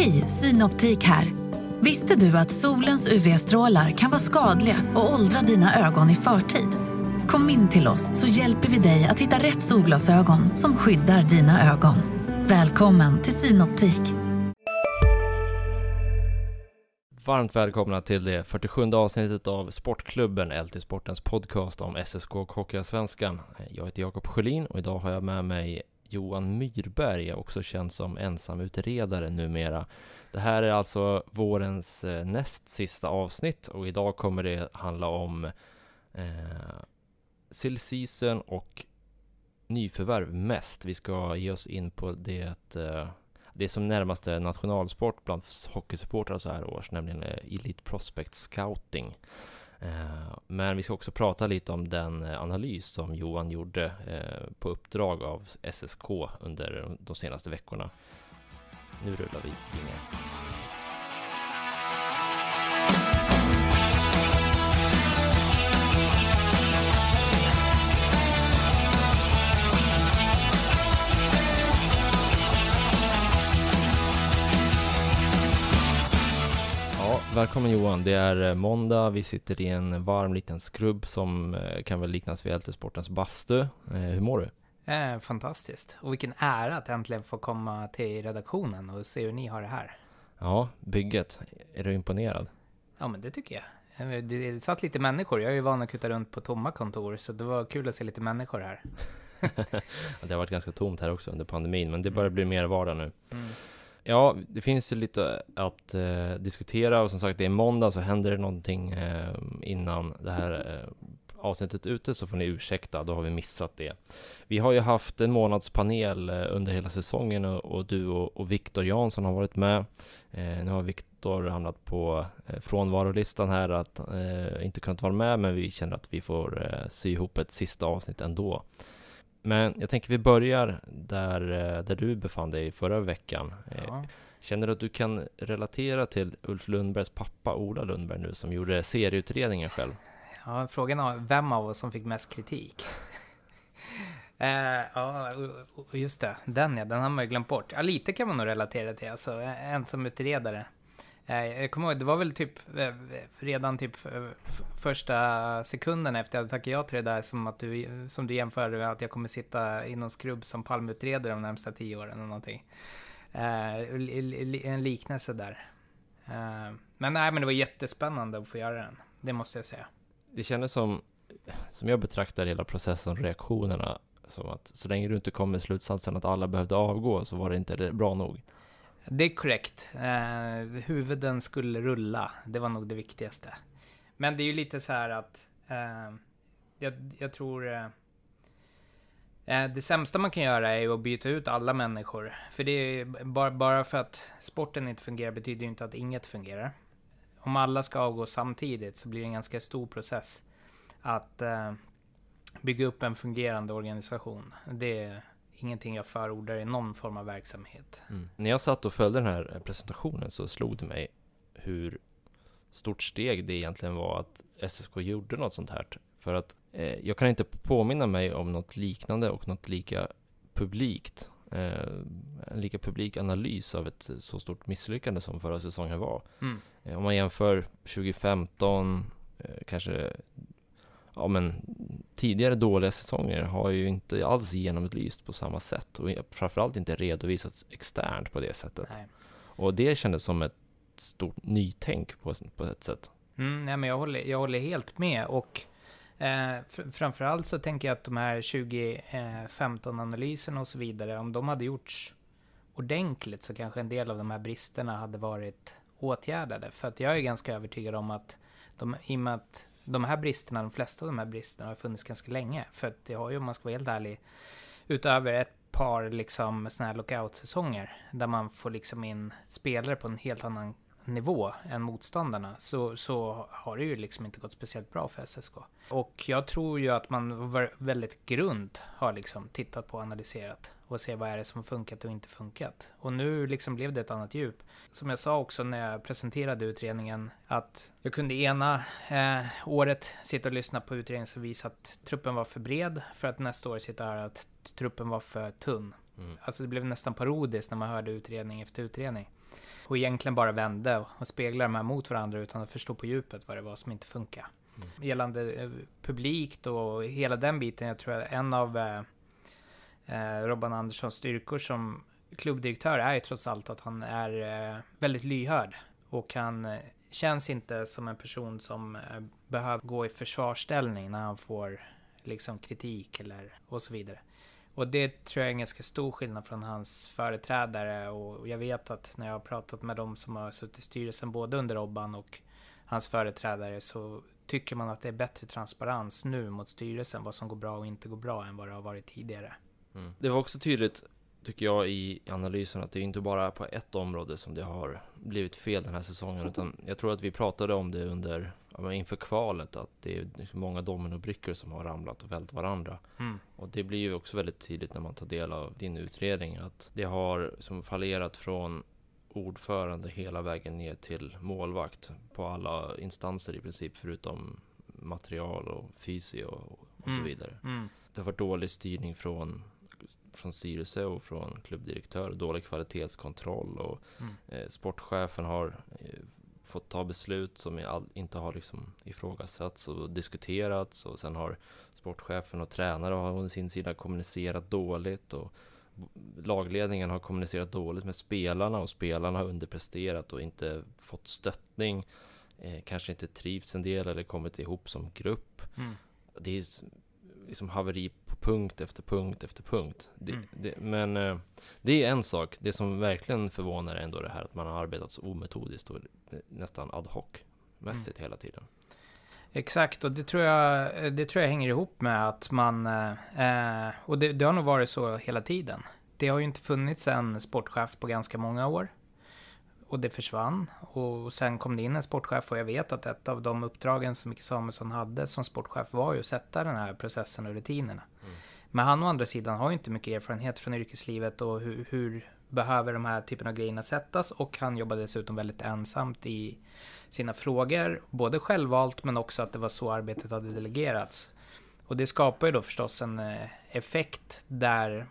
Hej, Synoptik här. Visste du att solens UV-strålar kan vara skadliga och åldra dina ögon i förtid? Kom in till oss så hjälper vi dig att hitta rätt solglasögon som skyddar dina ögon. Välkommen till Synoptik. Varmt välkomna till det 47:e avsnittet av Sportklubben, LT Sportens podcast om SSK och Hockeyallsvenskan. Jag heter Jakob Sjölin och idag har jag med mig Johan Myrberg, också känd som ensamutredare numera. Det här är alltså vårens näst sista avsnitt och idag kommer det handla om silly season och nyförvärv mest. Vi ska ge oss in på det som närmaste nationalsport bland hockeysupportrar så här års, nämligen Elite Prospect Scouting. Men vi ska också prata lite om den analys som Johan gjorde på uppdrag av SSK under de senaste veckorna. Nu rullar vi in. Välkommen Johan, det är måndag, vi sitter i en varm liten skrubb som kan väl liknas vid LT Sportens bastu. Hur mår du? Fantastiskt, och vilken ära att äntligen få komma till redaktionen och se hur ni har det här. Ja, bygget, är du imponerad? Ja, men det tycker jag. Det satt lite människor, jag är ju van att kuta runt på tomma kontor, så det var kul att se lite människor här. Det har varit ganska tomt här också under pandemin, men det börjar bli mer vardag nu. Ja, det finns ju lite att diskutera och som sagt det är måndag, så händer det någonting innan det här avsnittet ute så får ni ursäkta, då har vi missat det. Vi har ju haft en månadspanel under hela säsongen och du och Viktor Jansson har varit med. Nu har Viktor hamnat på frånvarolistan här att inte kunnat vara med, men vi känner att vi får sy ihop ett sista avsnitt ändå. Men jag tänker vi börjar där du befann dig förra veckan. Ja. Känner du att du kan relatera till Ulf Lundbergs pappa Ola Lundberg nu som gjorde serieutredningen själv? Ja, frågan är vem av oss som fick mest kritik. Ja, just det. Den har man ju glömt bort. Ja, lite kan man nog relatera till. Alltså, ensamutredare. Jag kommer ihåg, det var väl typ redan typ första sekunden efter jag hade tackat ja till det där som du jämförde med att jag kommer sitta i någon skrubb som palmutredare de närmsta 10 åren eller någonting. En liknelse där. Men det var jättespännande att få göra den. Det måste jag säga. Det kändes som jag betraktar hela processen, reaktionerna, som att så länge du inte kom med slutsatsen att alla behövde avgå så var det inte bra nog. Det är korrekt. Huvuden skulle rulla. Det var nog det viktigaste. Men det är ju lite så här att jag tror det sämsta man kan göra är ju att byta ut alla människor. För det är bara för att sporten inte fungerar betyder ju inte att inget fungerar. Om alla ska avgå samtidigt så blir det en ganska stor process att bygga upp en fungerande organisation. Det är ingenting jag förordar i någon form av verksamhet. När jag satt och följde den här presentationen så slog det mig hur stort steg det egentligen var att SSK gjorde något sånt här. För att jag kan inte påminna mig om något liknande och något lika publikt. En lika publik analys av ett så stort misslyckande som förra säsongen var. Om man jämför 2015, kanske tidigare dåliga säsonger har ju inte alls genomlyst på samma sätt och framförallt inte redovisats externt på det sättet. Nej. Och det kändes som ett stort nytänk på ett sätt. Nej, men jag håller helt med och framförallt så tänker jag att de här 2015-analyserna och så vidare, om de hade gjorts ordentligt så kanske en del av de här bristerna hade varit åtgärdade. För att jag är ganska övertygad om att i och med att de flesta av de här bristerna har funnits ganska länge. För att det har ju, om man ska vara helt ärlig, utöver ett par liksom såna här lockout-säsonger där man får liksom in spelare på en helt annan nivå än motståndarna, så har det ju liksom inte gått speciellt bra för SSK. Och jag tror ju att man väldigt grund har liksom tittat på och analyserat och se vad är det som funkat och inte funkat. Och nu liksom blev det ett annat djup. Som jag sa också när jag presenterade utredningen, att jag kunde ena året sitta och lyssna på utredningen som visade att truppen var för bred, för att nästa år sitta här att truppen var för tunn. Alltså det blev nästan parodiskt när man hörde utredning efter utredning. och egentligen bara vände och speglade de här mot varandra utan att förstå på djupet vad det var som inte funkar. Gällande publikt och hela den biten, jag tror att en av Robban Anderssons styrkor som klubbdirektör är ju trots allt att han är väldigt lyhörd och han känns inte som en person som behöver gå i försvarsställning när han får liksom kritik eller och så vidare. Och det tror jag är en ganska stor skillnad från hans företrädare, och jag vet att när jag har pratat med dem som har suttit i styrelsen både under Robban och hans företrädare, så tycker man att det är bättre transparens nu mot styrelsen vad som går bra och inte går bra än vad det har varit tidigare. Det var också tydligt, tycker jag, i analysen att det är inte bara på ett område som det har blivit fel den här säsongen, utan jag tror att vi pratade om det inför kvalet, att det är liksom många dominobrickor som har ramlat och vält varandra. Och det blir ju också väldigt tydligt när man tar del av din utredning, att det har som fallerat från ordförande hela vägen ner till målvakt på alla instanser i princip, förutom material och fysio och så vidare. Det har varit dålig styrning från styrelse och från klubbdirektör, dålig kvalitetskontroll, och sportchefen har fått ta beslut som inte har liksom ifrågasatts och diskuterats, och sen har sportchefen och tränare å sin sida kommunicerat dåligt, och lagledningen har kommunicerat dåligt med spelarna, och spelarna har underpresterat och inte fått stöttning, kanske inte trivts en del eller kommit ihop som grupp. Det är liksom haveri på punkt efter punkt efter punkt. Men det är en sak. Det som verkligen förvånar är ändå det här att man har arbetat så ometodiskt och nästan ad hoc-mässigt hela tiden. Exakt, och det tror jag hänger ihop med att man, och det har nog varit så hela tiden. Det har ju inte funnits en sportchef på ganska många år. Och det försvann. Och sen kom det in en sportchef, och jag vet att ett av de uppdragen som Micke Samuelsson hade som sportchef var ju att sätta den här processen och rutinerna. Men han å andra sidan har ju inte mycket erfarenhet från yrkeslivet och hur behöver de här typen av grejerna sättas, och han jobbade dessutom väldigt ensamt i sina frågor, både självvalt men också att det var så arbetet hade delegerats. Och det skapar ju då förstås en effekt där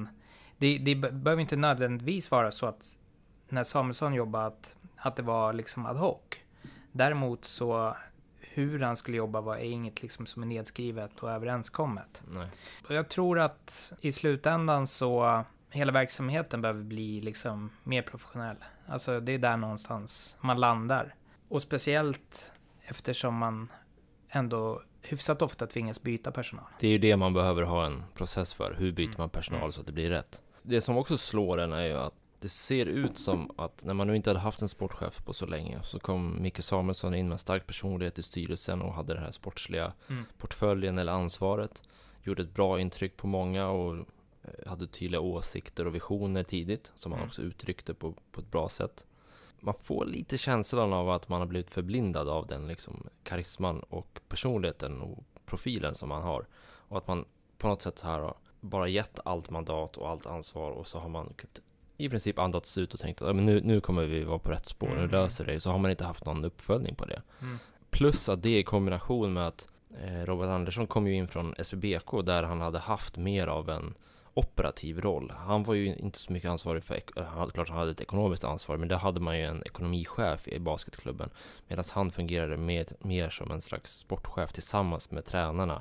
det behöver inte nödvändigtvis vara så att när Samuelsson jobbade att det var liksom ad hoc. Däremot så hur han skulle jobba var inget liksom som är nedskrivet och överenskommet. Nej. Och jag tror att i slutändan så hela verksamheten behöver bli liksom mer professionell. Alltså det är där någonstans man landar. Och speciellt eftersom man ändå hyfsat ofta tvingas byta personal. Det är ju det man behöver ha en process för. Hur byter man personal så att det blir rätt? Det som också slår en är ju att det ser ut som att när man nu inte hade haft en sportchef på så länge, så kom Micke Samuelsson in med en stark personlighet i styrelsen och hade den här sportsliga portföljen eller ansvaret. Gjorde ett bra intryck på många och hade tydliga åsikter och visioner tidigt som man också uttryckte på ett bra sätt. Man får lite känslan av att man har blivit förblindad av den liksom karisman och personligheten och profilen som man har. Och att man på något sätt här har bara gett allt mandat och allt ansvar, och så har man i princip andats ut och tänkt att nu kommer vi vara på rätt spår, nu löser det. Så har man inte haft någon uppföljning på det. Plus att det i kombination med att Robert Andersson kom ju in från SVBK där han hade haft mer av en operativ roll. Han var ju inte så mycket ansvarig för, klart han hade ett ekonomiskt ansvar, men där hade man ju en ekonomichef i basketklubben, medan han fungerade mer som en slags sportchef tillsammans med tränarna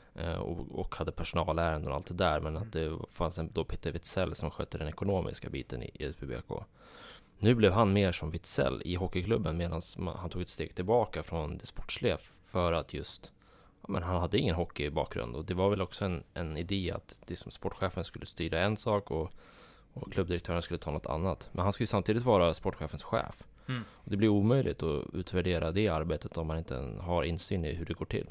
och hade personalärenden och allt det där, men att det fanns då Peter Witzell som skötte den ekonomiska biten i SVBK. Nu blev han mer som Witzell i hockeyklubben, medan han tog ett steg tillbaka från det sportsliga för att just men han hade ingen hockey i bakgrund, och det var väl också en idé att det som sportchefen skulle styra en sak och klubbdirektören skulle ta något annat. Men han skulle samtidigt vara sportchefens chef. Och det blir omöjligt att utvärdera det arbetet om man inte har insyn i hur det går till.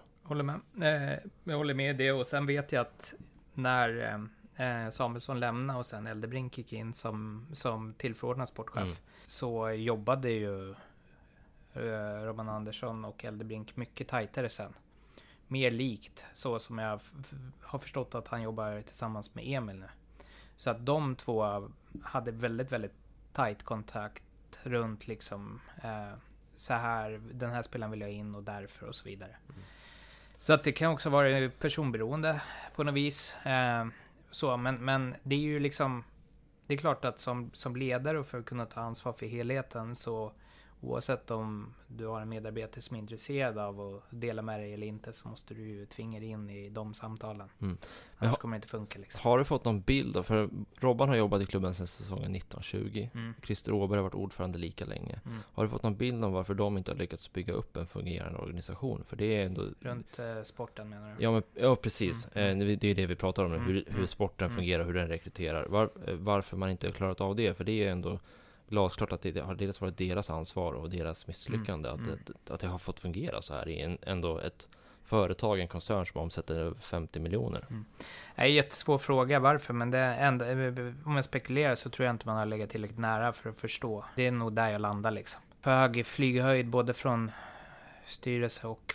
Jag håller med i det, och sen vet jag att när Samuelsson lämnade och sen Eldebrink gick in som tillförordnad sportchef så jobbade ju Robban Andersson och Eldebrink mycket tajtare sen. Mer likt, så som jag har förstått att han jobbar tillsammans med Emil nu. Så att de två hade väldigt, väldigt tajt kontakt runt liksom så här, den här spelaren vill jag in och därför och så vidare. Så att det kan också vara personberoende på något vis. Men det är ju liksom, Det är klart att som ledare och för att kunna ta ansvar för helheten, så oavsett om du har en medarbetare som är intresserad av att dela med dig eller inte, så måste du ju tvinga dig in i de samtalen. Annars kommer det inte funka liksom. Har du fått någon bild då? För Robban har jobbat i klubben sedan säsongen 1920. Christer Åberg har varit ordförande lika länge. Har du fått någon bild om varför de inte har lyckats bygga upp en fungerande organisation? För det är ändå... Runt sporten menar du? Ja, precis. Det är det vi pratar om nu. Hur sporten fungerar, hur den rekryterar. Varför man inte har klarat av det? För det är ändå glasklart att det har dels varit deras ansvar och deras misslyckande att det har fått fungera så här i ändå ett företag, en koncern som omsätter 50 miljoner. Det är en jättesvår fråga varför, men om jag spekulerar så tror jag inte man har legat tillräckligt nära för att förstå. Det är nog där jag landar liksom. För hög flyghöjd både från styrelse och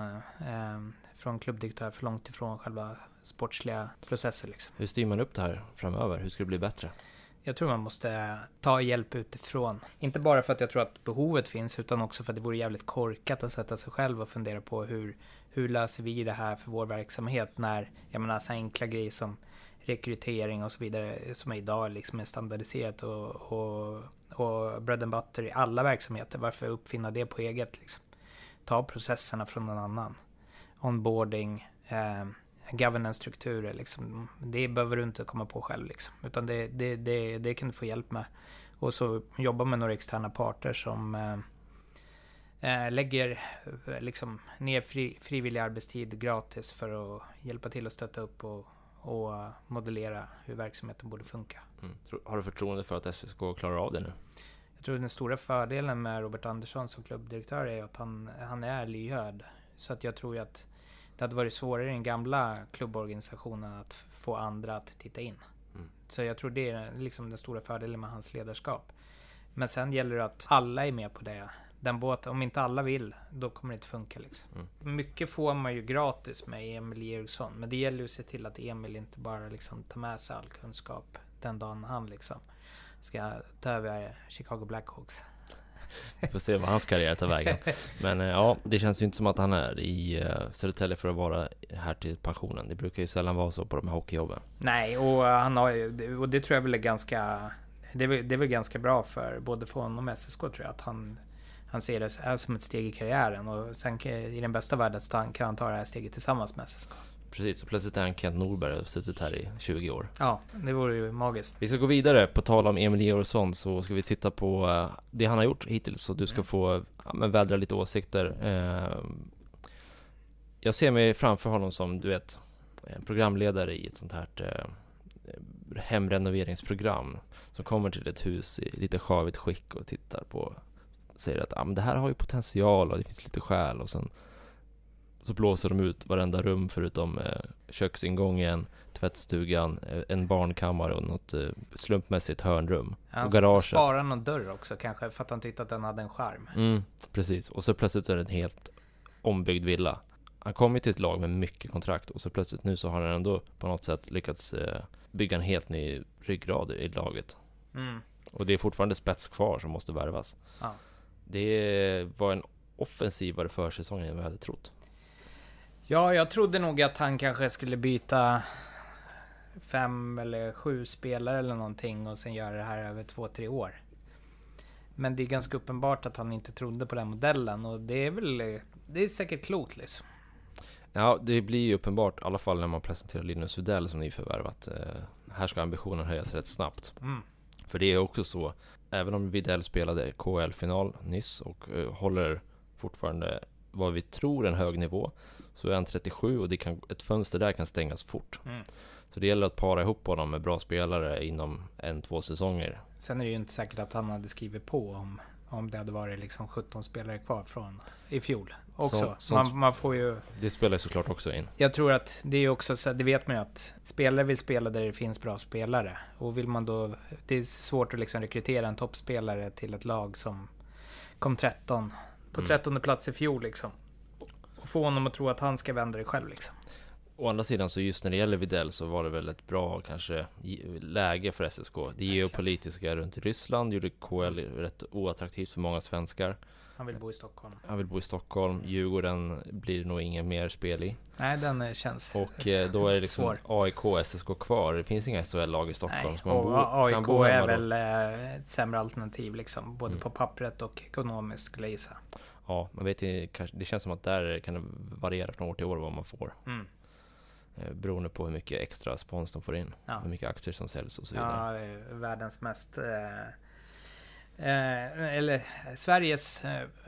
från klubbdirektör, för långt ifrån själva sportsliga processer liksom. Hur styr man upp det här framöver? Hur ska det bli bättre? Jag tror man måste ta hjälp utifrån. Inte bara för att jag tror att behovet finns, utan också för att det vore jävligt korkat att sätta sig själv och fundera på hur löser vi det här för vår verksamhet, när jag menar så enkla grejer som rekrytering och så vidare som idag liksom är standardiserat och bread and butter i alla verksamheter. Varför uppfinna det på eget liksom? Ta processerna från någon annan. Onboarding, governance-strukturer liksom. Det behöver du inte komma på själv liksom. Utan det kan du få hjälp med. Och så jobba med några externa parter som lägger liksom ner frivillig arbetstid gratis för att hjälpa till att stötta upp och modellera hur verksamheten borde funka. Har du förtroende för att SSK klarar av det nu? Jag tror den stora fördelen med Robert Andersson som klubbdirektör är att han är lyhörd. Så att jag tror ju att det hade varit svårare i den gamla klubborganisationen att få andra att titta in. Så jag tror det är liksom den stora fördelen med hans ledarskap. Men sen gäller det att alla är med på det. Den båten, om inte alla vill, då kommer det inte funka liksom. Mycket får man ju gratis med Emil Eriksson. Men det gäller ju att se till att Emil inte bara liksom tar med sig all kunskap den dagen han liksom ska ta över Chicago Blackhawks. Vi får se vad hans karriär tar vägen. Men ja, det känns ju inte som att han är i Södertälje för att vara här till pensionen. Det brukar ju sällan vara så på de här hockeyjobben. Nej, och han har ju, och det tror jag väl är ganska, det är väl ganska bra för både för honom och SSK, tror jag, att han ser det som ett steg i karriären, och sen i den bästa världen så kan han ta det här steget tillsammans med SSK. Precis, så plötsligt är han Kent Norberg och suttit här i 20 år. Ja, det vore ju magiskt. Vi ska gå vidare. På tal om Emil Georgsson så ska vi titta på det han har gjort hittills, så du ska få vädra lite åsikter. Jag ser mig framför honom som, du vet, en programledare i ett sånt här hemrenoveringsprogram som kommer till ett hus i lite skavigt skick och tittar på, säger att men det här har ju potential och det finns lite själ, och sen så blåser de ut varenda rum förutom köksingången, tvättstugan, en barnkammare och något slumpmässigt hörnrum. Han och garaget. Sparar någon dörr också kanske för att han tyckte att den hade en charm. Precis, och så plötsligt är det en helt ombyggd villa. Han kom ju till ett lag med mycket kontrakt, och så plötsligt nu så har han ändå på något sätt lyckats bygga en helt ny ryggrad i laget. Och det är fortfarande spets kvar som måste värvas. Ja. Det var en offensivare försäsong än vi hade trott. Ja, jag trodde nog att han kanske skulle byta 5 eller 7 spelare eller någonting och sen göra det här över 2-3 år. Men det är ganska uppenbart att han inte trodde på den modellen, och det är säkert klokt liksom. Ja, det blir ju uppenbart i alla fall när man presenterar Linus Widell som nyförvärvat. Här ska ambitionen höjas rätt snabbt. För det är också så, även om Widell spelade KL-final nyss och håller fortfarande vad vi tror en hög nivå, så är han 37 och ett fönster där kan stängas fort. Så det gäller att para ihop honom med bra spelare inom 1-2 säsonger. Sen är det ju inte säkert att han hade skrivit på om det hade varit liksom 17 spelare kvar från i fjol också. Man får ju... Det spelar såklart också in. Jag tror att det är också så, det vet man ju, att spelare vill spela där det finns bra spelare. Och vill man då... Det är svårt att liksom rekrytera en toppspelare till ett lag som kom 13 på 13:e plats i fjol liksom. Och få honom att tro att han ska vända det själv liksom. Å andra sidan så just när det gäller Widell så var det väl ett bra kanske läge för SSK. Det geopolitiska runt Ryssland gjorde KL rätt oattraktivt för många svenskar. Han vill bo i Stockholm. Djurgården blir nog ingen mer spel i. Nej, den känns och då är det liksom svår. AIK och SSK kvar. Det finns inga SHL-lag i Stockholm. Nej, och AIK är väl ett sämre alternativ liksom, både på pappret och ekonomiskt skulle jag gissa. Ja, man vet ju, det känns som att där kan det variera från år till år vad man får. Beroende på hur mycket extra spons de får in. Hur mycket aktier som säljs och så vidare. Ja, världens mest eller Sveriges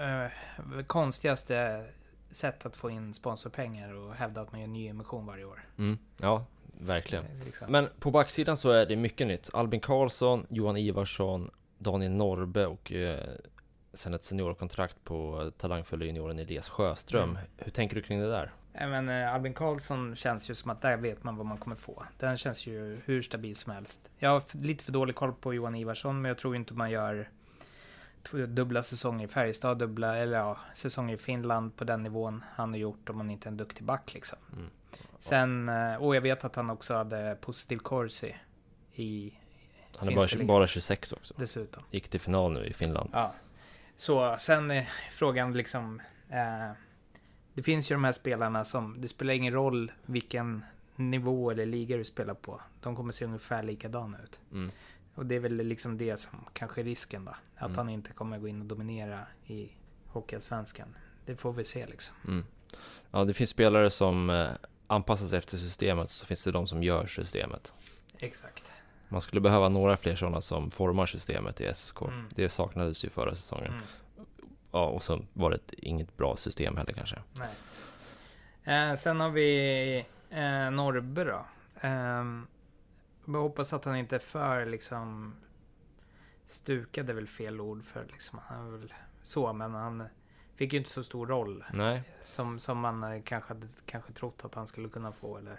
konstigaste sätt att få in sponsorpengar och hävda att man gör ny emission varje år. Ja, verkligen. Men på backsidan så är det mycket nytt. Albin Karlsson, Johan Ivarsson, Daniel Norbe och sen ett seniorkontrakt på talangfulla junioren Elias Sjöström. Hur tänker du kring det där? Men Albin Karlsson känns ju som att där vet man vad man kommer få. Den känns ju hur stabil som helst. Jag har lite för dålig koll på Johan Ivarsson, men jag tror inte man gör dubbla säsonger i Färjestad, säsonger i Finland på den nivån han har gjort om man inte är en duktig back liksom. Sen, och jag vet att han också hade positiv corsi i han är bara 26 också. Dessutom. Gick till final nu i Finland. Ja. Så sen är frågan liksom det finns ju de här spelarna som, det spelar ingen roll vilken nivå eller liga du spelar på. De kommer se ungefär likadana ut. Och det är väl liksom det som kanske är risken då. Att han inte kommer gå in och dominera i Hockeyallsvenskan. Det får vi se liksom. Ja, det finns spelare som anpassar sig efter systemet, så finns det de som gör systemet. Exakt. Man skulle behöva några fler sådana som formar systemet i SSK. Det saknades ju förra säsongen. Ja, och så var det inget bra system heller kanske. Nej. Sen har vi Norbe då. Jag hoppas att han inte är för liksom stukad, är väl fel ord för liksom, han är väl så, men han fick ju inte så stor roll. Nej. Som man kanske trott att han skulle kunna få eller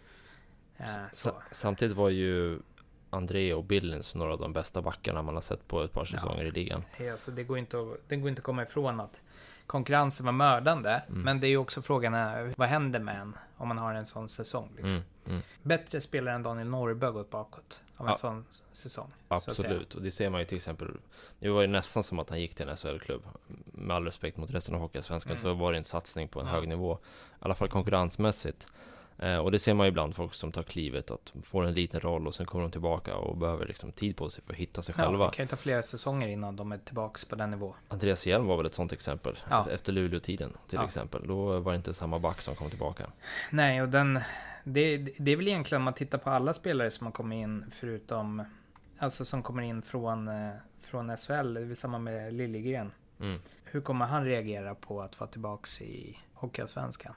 så. Samtidigt var ju André och Billings några av de bästa backarna man har sett på ett par säsonger i ligan. Ja, så det går inte att komma ifrån att konkurrensen var mördande, men det är ju också frågan vad händer med en om man har en sån säsong liksom. Bättre spelare än Daniel Norrberg gått bakåt av en sån säsong. Absolut, och det ser man ju till exempel. Det var ju nästan som att han gick till en SHL-klubb. Med all respekt mot resten av Hockeyallsvenskan så var det en satsning på en hög nivå. I alla fall konkurrensmässigt. Och det ser man ju ibland, folk som tar klivet att får en liten roll och sen kommer de tillbaka och behöver liksom tid på sig för att hitta sig själva. Det kan ju ta flera säsonger innan de är tillbaka på den nivå. Andreas Hjelm var väl ett sånt exempel. Efter Luleå-tiden till exempel. Då var det inte samma back som kom tillbaka. Nej, och det är väl egentligen, om man tittar på alla spelare som har kommit in förutom, alltså som kommer in från SHL, det är samma med Liljegren. Hur kommer han reagera på att vara tillbaka i Hockeyallsvenskan?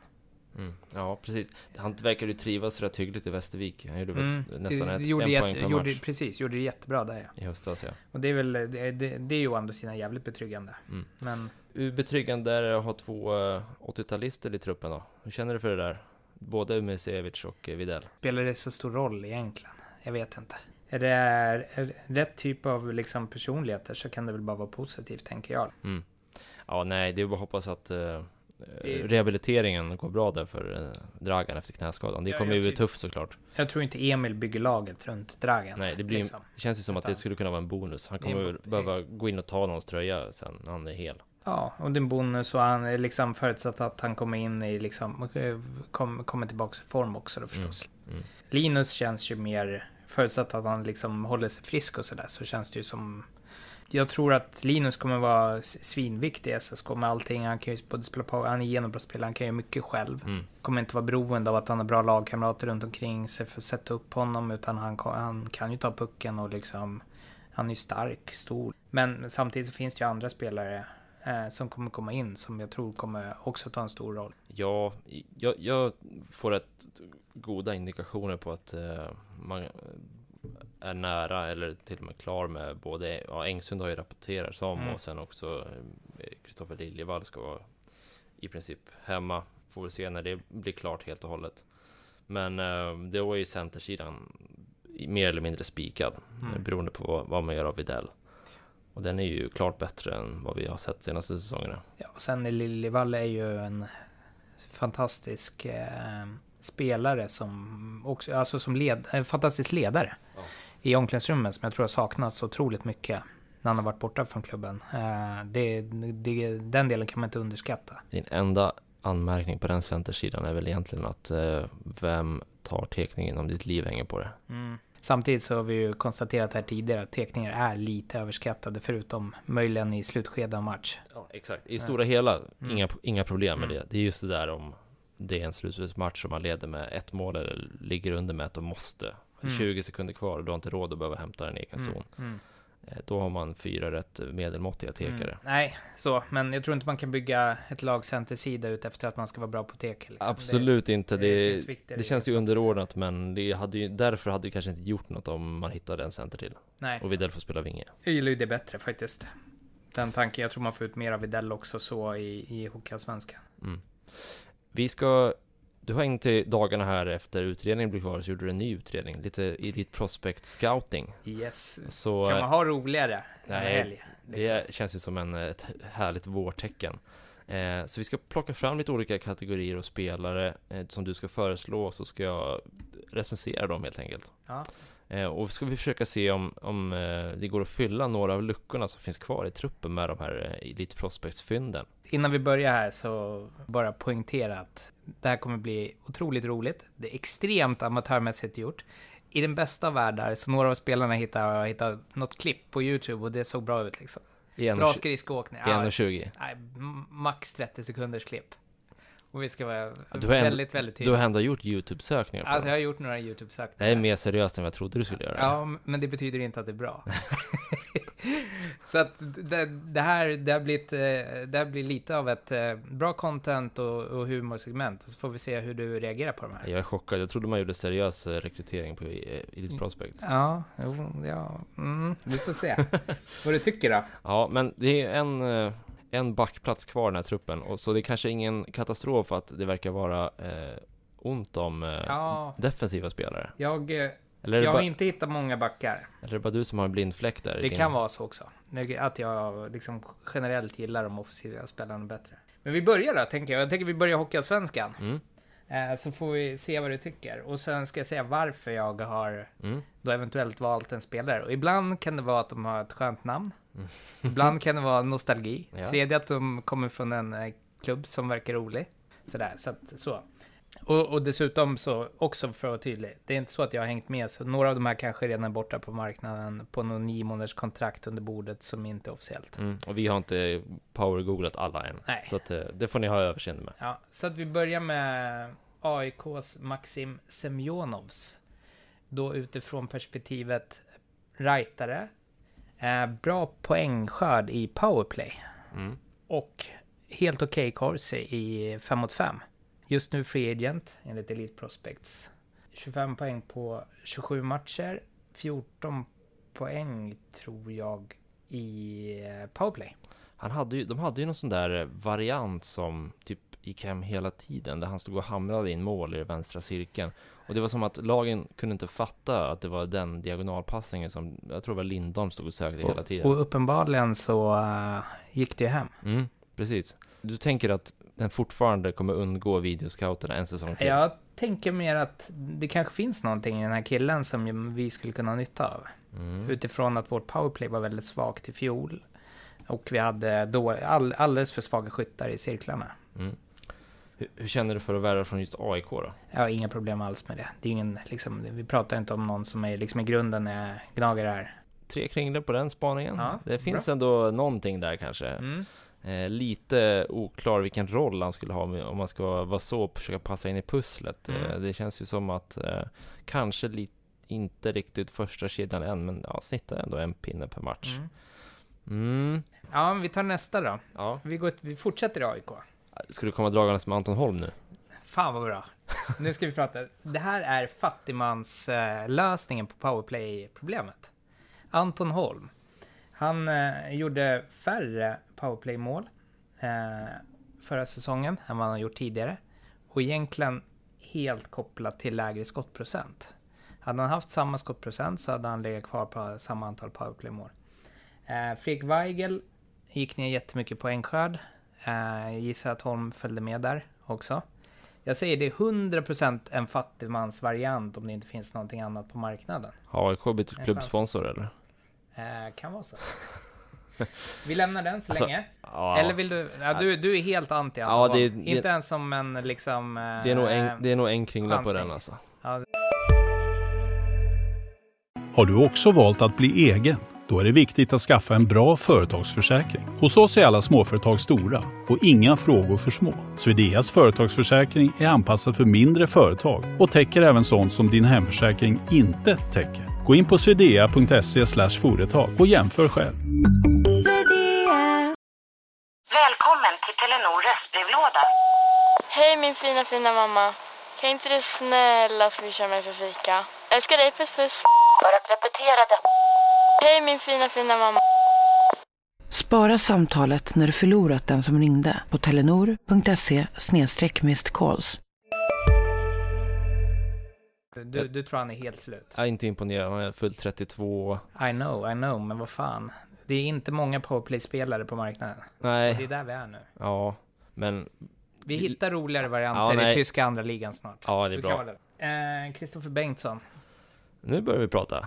Ja, precis. Han verkade ju trivas rätt hyggligt i Västervik. Han gjorde väl nästan en poäng per match. Precis, gjorde det jättebra där. I höstas, ja. Och det är väl det är ju å andra sidan jävligt betryggande. Men betryggande är att ha 2 80-talister i truppen då. Hur känner du för det där? Både Umesevic och Widell. Spelar det så stor roll egentligen? Jag vet inte. Är det rätt typ av liksom personligheter så kan det väl bara vara positivt, tänker jag. Ja, nej, det är bara att hoppas att rehabiliteringen går bra där för Dragan efter knäskadan. Det kommer ju bli tufft såklart. Jag tror inte Emil bygger laget runt Dragan. Nej, det känns ju som att det skulle kunna vara en bonus. Han kommer behöva gå in och ta någons tröja sen när han är hel. Ja, och det är en bonus, och han är liksom förutsatt att han kommer in i liksom kommer tillbaka i form också då förstås. Linus känns ju mer förutsatt att han liksom håller sig frisk och sådär, så känns det ju som. Jag tror att Linus kommer vara svinviktig i SSK med allting. Han kan ju både spela på, han är genombrottsspelare, han kan ju mycket själv. Kommer inte vara beroende av att han har bra lagkamrater runt omkring sig för att sätta upp honom, utan han kan ju ta pucken och liksom, han är ju stark, stor. Men samtidigt så finns det ju andra spelare som kommer komma in som jag tror kommer också ta en stor roll. Ja, jag får rätt goda indikationer på att man är nära eller till och med klar med både Engsund har ju rapporterat som och sen också Kristoffer Liljevall ska vara i princip hemma. Får vi se när det blir klart helt och hållet. Men det var ju centersidan mer eller mindre spikad beroende på vad man gör av Widell. Och den är ju klart bättre än vad vi har sett senaste säsongerna. Ja, och sen Liljevall är ju en fantastisk spelare som också, alltså som en fantastisk ledare i omklädningsrummet som jag tror har saknats otroligt mycket när han har varit borta från klubben. Den delen kan man inte underskatta. Din enda anmärkning på den centersidan är väl egentligen att vem tar tekningen om ditt liv hänger på det. Samtidigt så har vi ju konstaterat här tidigare att tekningar är lite överskattade förutom möjligen i slutskedet av match. Ja, exakt. I stora hela, inga problem med det. Det är just det där om det är en slutspelsmatch som man leder med 1 mål eller ligger under med 1 och måste. 20 sekunder kvar och du har inte råd att behöva hämta en egen zon. Då har man 4 rätt medelmåttiga tekare. Nej, så. Men jag tror inte man kan bygga ett lag centersida ut efter att man ska vara bra på teker. Liksom. Absolut inte. Det känns ju underordnat, men därför hade det kanske inte gjort något om man hittade en center till. Nej. Och Widell får spela vinge. Jag gillar ju det bättre faktiskt. Den tanken, jag tror man får ut mer av Widell också så i Hockeyallsvenskan. Du har inte dagarna här efter utredningen blev kvar så gjorde du en ny utredning. Lite i ditt prospect scouting. Yes. Så, kan man ha roligare nej, helg? Liksom. Det känns ju som ett härligt vårtecken. Så vi ska plocka fram lite olika kategorier och spelare som du ska föreslå, så ska jag recensera dem helt enkelt. Ja. Och ska vi försöka se om det går att fylla några av luckorna som finns kvar i truppen med de här Elite Prospects-fynden. Innan vi börjar här så bara poängtera att det här kommer bli otroligt roligt. Det är extremt amatörmässigt gjort. I den bästa av världar så några av spelarna hittar något klipp på YouTube och det såg bra ut liksom. Bra skridskoåkning. 1:20. Nej, max 30 sekunders klipp. Och vi ska vara väldigt Du tydliga. har ändå gjort YouTube-sökningar på Alltså jag har gjort några YouTube-sökningar. Det är mer seriöst än vad jag trodde du skulle göra. Ja, men det betyder inte att det är bra. Så att det här blir lite av ett bra content och humorsegment. Och så får vi se hur du reagerar på de här. Jag är chockad. Jag trodde man gjorde seriös rekrytering på Elite Prospect. Ja, vi får se vad du tycker då. Ja, men det är en backplats kvar i den här truppen. Och så det är kanske ingen katastrof att det verkar vara ont om defensiva spelare. Jag har inte hittat många backar. Eller är det bara du som har en blind fläck där? Det kan vara så också. Att jag liksom generellt gillar de offensiva spelarna bättre. Men vi börjar då, tänker jag. Jag tänker vi börjar Hockeyallsvenskan. Så får vi se vad du tycker. Och sen ska jag säga varför jag har då eventuellt valt en spelare. Och ibland kan det vara att de har ett skönt namn. Ibland kan det vara nostalgi. Ja. Tredje att de kommer från en klubb som verkar rolig. Så. Och dessutom så, också för att vara tydlig, det är inte så att jag har hängt med, så några av de här kanske redan är borta på marknaden på någon 9 månaders kontrakt under bordet som inte är officiellt. Och vi har inte power-googlat alla än. Nej. Så att, det får ni ha överseende med. Ja, så att vi börjar med AIKs Maxim Semjonovs. Då utifrån perspektivet rightare. Bra poängskörd i powerplay. Och helt okej corsi i 5-mot-5. Just nu free agent enligt Elite Prospects. 25 poäng på 27 matcher. 14 poäng tror jag i powerplay. De hade ju någon sån där variant som typ gick hem hela tiden. Där han stod och hamrade in mål i den vänstra cirkeln. Och det var som att lagen kunde inte fatta att det var den diagonalpassningen som jag tror var Lindholm stod och sökte hela tiden. Och uppenbarligen så gick det ju hem. Precis. Du tänker att den fortfarande kommer undgå videoscouterna en säsong till? Jag tänker mer att det kanske finns någonting i den här killen som vi skulle kunna ha nytta av. Utifrån att vårt powerplay var väldigt svagt i fjol. Och vi hade då alldeles för svaga skyttar i cirklarna. Hur känner du för att värva från just AIK då? Jag har inga problem alls med det. Det är ingen, vi pratar inte om någon som är liksom i grunden gnagare här. 3 kringlor på den spaningen. Ja, det finns ändå någonting där kanske. Lite oklar vilken roll han skulle ha om man ska vara så och försöka passa in i pusslet. Det känns ju som att kanske inte riktigt första kedjan än, men snittar ändå en pinne per match. Ja, vi tar nästa då. Ja. Vi fortsätter i AIK. Ska du komma dragandes med Anton Holm nu? Fan vad bra. Nu ska vi prata. Det här är fattigmans lösningen på powerplay-problemet. Anton Holm. Han gjorde färre powerplay-mål förra säsongen än vad han har gjort tidigare. Och egentligen helt kopplat till lägre skottprocent. Hade han haft samma skottprocent så hade han legat kvar på samma antal powerplay-mål. Fredrik Weigel gick ner jättemycket poängskörd. Gissar att Holm följde med där också. Jag säger det är 100% en fattigmansvariant om det inte finns någonting annat på marknaden. Har AIK blivit klubbsponsor eller? Kan vara så. Vi lämnar den så länge. Ja. Eller vill du... Ja, du är helt anti. Ja, inte ens som en liksom... Det är nog en kringla chansning. på den alltså. Ja. Har du också valt att bli egen? Då är det viktigt att skaffa en bra företagsförsäkring. Hos oss är alla småföretag stora och inga frågor för små. Swedeas företagsförsäkring är anpassad för mindre företag och täcker även sånt som din hemförsäkring inte täcker. Gå in på swedea.se/företag och jämför själv. Välkommen till Telenor röstbrevlåda. Hej min fina mamma. Kan inte du snälla swisha mig för fika? Älskar dig, puss puss. För att repetera detta. Hej min fina mamma. Spara samtalet när du förlorat den som ringde på telenor.se/missed-calls. Du tror han är helt slut. Jag är inte imponerad, han är fullt 32. I know, men vad fan. Det är inte många powerplay-spelare på marknaden. Nej. Det är där vi är nu. Ja, men... Vi hittar roligare varianter i tyska andra ligan snart. Ja, det är bra. Kristoffer Bengtsson. Nu börjar vi prata.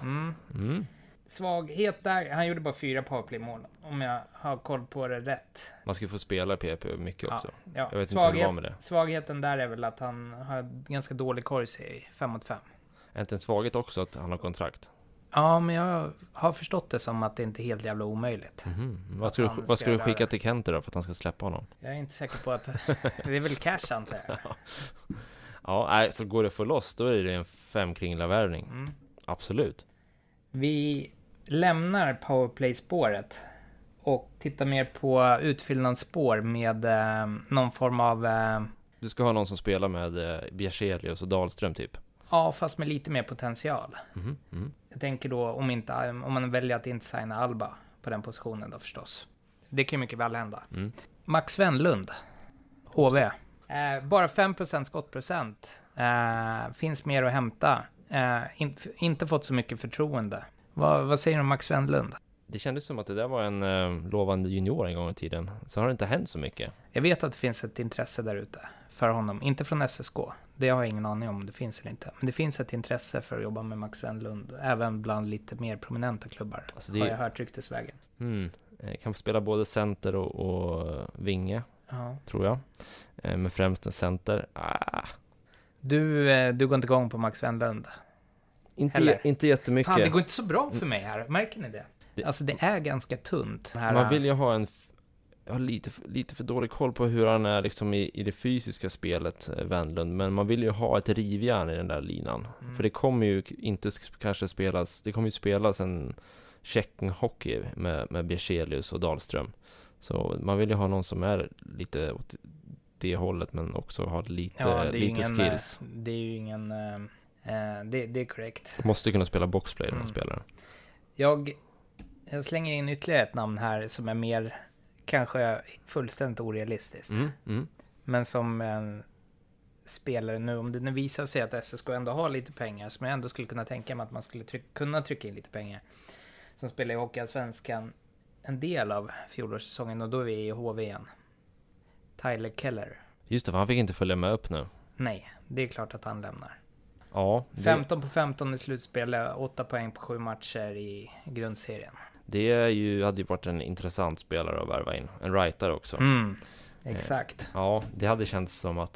Svaghet där, han gjorde bara 4 powerplay-mål. Om jag har koll på det rätt. Man ska få spela PP mycket också. Ja. Jag vet inte hur det var med det. Svagheten där är väl att han har ganska dålig korg i 5-5. Är inte en svaghet också att han har kontrakt? Ja, men jag har förstått det som att det inte är helt jävla omöjligt. Vad ska du skicka till Kenter då för att han ska släppa honom? Jag är inte säker på att... det är väl cash antar jag. Ja, nej, så går det för loss, då är det en 5-kringla-värvning. Absolut. Vi lämnar powerplay-spåret och tittar mer på utfyllnadsspår med någon form av... Du ska ha någon som spelar med Bjärselius och Dahlström typ? Ja, fast med lite mer potential. Jag tänker då om man väljer att inte signa Alba på den positionen då förstås. Det kan ju mycket väl hända. Max Wendlund, HV. Bara 5% skottprocent. Finns mer att hämta. Inte fått så mycket förtroende. Vad säger du om Max Wendlund? Det kändes som att det där var en lovande junior en gång i tiden. Så har det inte hänt så mycket. Jag vet att det finns ett intresse där ute för honom. Inte från SSK. Det har jag ingen aning om det finns eller inte. Men det finns ett intresse för att jobba med Max Wendlund. Även bland lite mer prominenta klubbar. Alltså har jag hört ryktesvägen. Kan få spela både center och vinge. Tror jag. Men främst en center. Du går inte igång på Max Wendlund? Inte jättemycket. Fan, det går inte så bra för mig här. Märker ni det? Alltså det är ganska tunt. Man vill ju ha jag har lite för dålig koll på hur han är liksom i det fysiska spelet, Wendlund. Men man vill ju ha ett rivjärn i den där linan. För det kommer ju inte kanske spelas... Det kommer ju spelas en checkhockey med Bjärselius och Dahlström. Så man vill ju ha någon som är lite åt det hållet men också har lite skills. Det är ju ingen... det är korrekt. Måste kunna spela boxplay den här spelaren. Jag slänger in ytterligare ett namn här som är mer kanske fullständigt orealistiskt. Men som en spelare nu, om det nu visar sig att SSK ändå har lite pengar, som jag ändå skulle kunna tänka mig att man skulle kunna trycka in lite pengar, som spelar i Hockeyallsvenskan en del av fjolårssäsongen, och då är vi i HV igen. Tyler Keller. Just det, för han fick inte följa med upp nu. Nej, det är klart att han lämnar. Ja, 15 på 15 i slutspelet, 8 poäng på 7 matcher i grundserien. Det hade ju varit en intressant spelare att värva in. En writer också. Exakt. Ja, det hade känts som att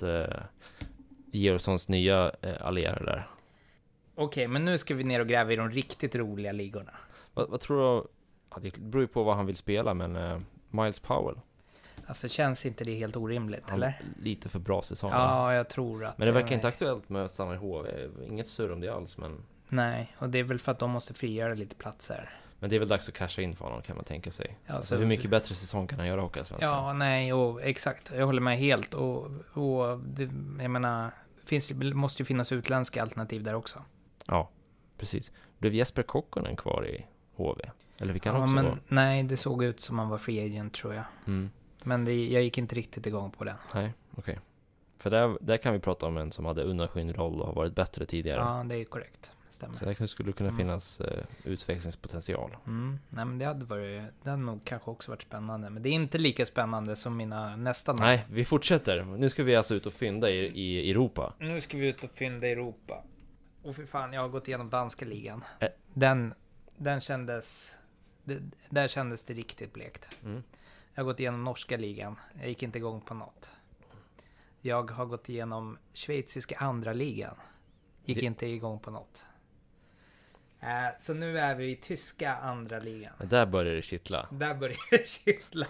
Georgssons nya allierade där. Okej, men nu ska vi ner och gräva i de riktigt roliga ligorna. Vad tror du? Ja, det beror ju på vad han vill spela, men Miles Powell. Alltså känns inte det helt orimligt, eller? Lite för bra säsong. Ja, jag tror att... Men det verkar inte aktuellt med att stanna i HV. Inget surr om det alls, men... Nej, och det är väl för att de måste frigöra lite platser. Men det är väl dags att casha in för honom, kan man tänka sig. Ja, alltså, hur mycket bättre säsong kan han göra Hockeyallsvenskan? Ja, nej, och exakt. Jag håller med helt. Och det, jag menar, måste ju finnas utländska alternativ där också. Ja, precis. Blev Jesper Kokkonen kvar i HV? Eller fick han också gå? Nej, det såg ut som han var free agent, tror jag. Men jag gick inte riktigt igång på den. Nej, okej. För där kan vi prata om en som hade undanskymd roll och har varit bättre tidigare. Ja, det är korrekt. stämmer. Så det skulle kunna finnas utvecklingspotential. Nej, men det hade nog kanske också varit spännande. Men det är inte lika spännande som mina nästa namn. Nej, vi fortsätter. Nu ska vi alltså ut och fynda i Europa. Nu ska vi ut och fynda i Europa. Och för fan, jag har gått igenom danska ligan. Ä- Den kändes... Där kändes det riktigt blekt. Jag har gått igenom norska ligan. Jag gick inte igång på något. Jag har gått igenom schweiziska andra ligan. Gick inte igång på något. Så nu är vi i tyska andra ligan. Där börjar det kittla. Där börjar det kittla.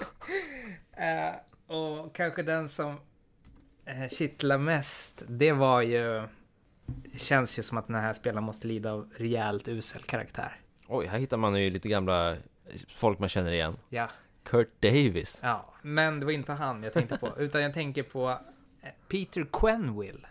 Och kanske den som kittlar mest, det var ju... Det känns ju som att den här spelaren måste lida av rejält usel karaktär. Oj, här hittar man ju lite gamla folk man känner igen. Ja. Kurt Davis. Ja, men det var inte han jag tänkte på. Utan jag tänker på Peter Quenneville.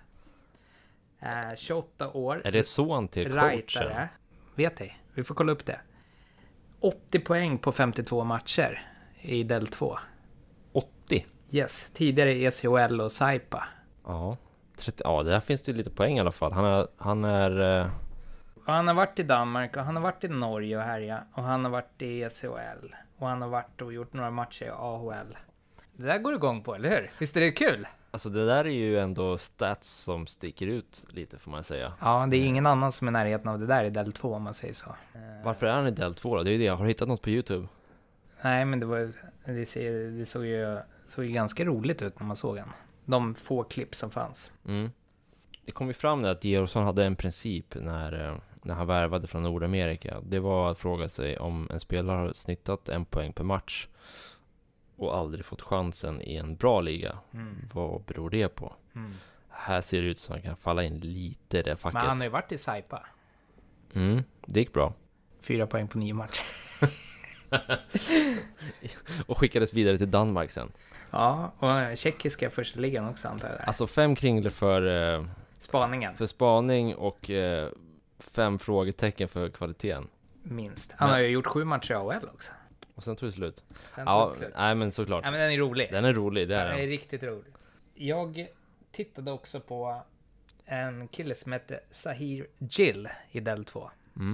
28 år. Är det son till coachen? Rightare. Vet ej, vi får kolla upp det. 80 poäng på 52 matcher i del 2. 80? Yes, tidigare ECHL och Saipa. Ja. 30, ja, där finns det lite poäng i alla fall. Han har varit i Danmark och han har varit i Norge och härja. Och han har varit i ECHL. Och han har varit och gjort några matcher i AHL. Det där går igång på, eller hur? Visst är det kul? Alltså det där är ju ändå stats som sticker ut lite, får man säga. Ja, det är ingen annan som är i närheten av det där i del 2 om man säger så. Varför är han i del 2 då? Det är ju det. Jag har hittat något på YouTube. Nej, men det såg ju ganska roligt ut när man såg han. De få klipp som fanns. Det kom ju fram att Georgsson hade en princip när han värvade från Nordamerika. Det var att fråga sig om en spelare har snittat 1 poäng per match och aldrig fått chansen i en bra liga. Vad beror det på? Här ser det ut som att han kan falla in lite i det facket. Men han har ju varit i Saipa. Det gick bra. 4 poäng på 9 matcher. Och skickades vidare till Danmark sen. Ja, och tjeckiska första ligan också antar jag. Alltså 5 kringlor för spaningen. För spaning och 5 frågetecken för kvaliteten. Minst. Han har ju gjort 7 matcher i AHL också. Och sen tog det slut. Slut. Nej men såklart. Nej men den är rolig. Den är rolig, det är den. Den är riktigt rolig. Jag tittade också på en kille som hette Sahir Gill i del 2.